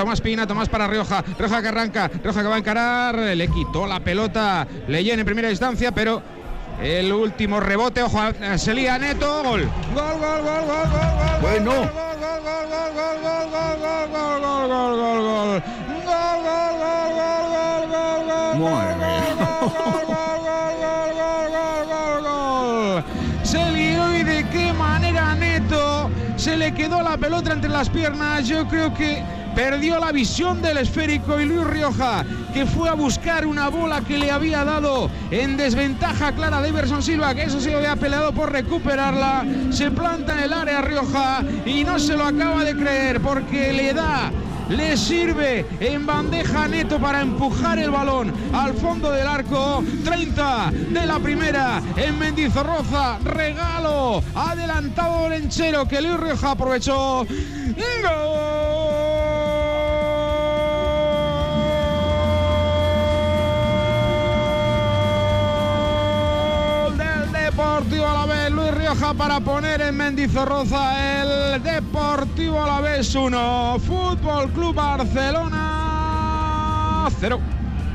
Tomás Pina, Tomás para Rioja, Rioja que arranca, Rioja que va a encarar, le quitó la pelota Leyen en primera instancia, pero el último rebote, ojo, se lía Neto, gol. Gol. Bueno. Madre mía. Se lió, y de qué manera Neto, se le quedó la pelota entre las piernas. Yo creo que perdió la visión del esférico, y Luis Rioja, que fue a buscar una bola que le había dado en desventaja clara de Everson Silva, que eso sí había peleado por recuperarla, se planta en el área Rioja y no se lo acaba de creer, porque le sirve en bandeja Neto para empujar el balón al fondo del arco. 30 de la primera en Mendizorroza, regalo adelantado Olenchero que Luis Rioja aprovechó. ¡Gol del Deportivo Alavés! Luis Rioja para poner en Mendizorroza el Deportivo Alavés 1, Fútbol Club Barcelona 0.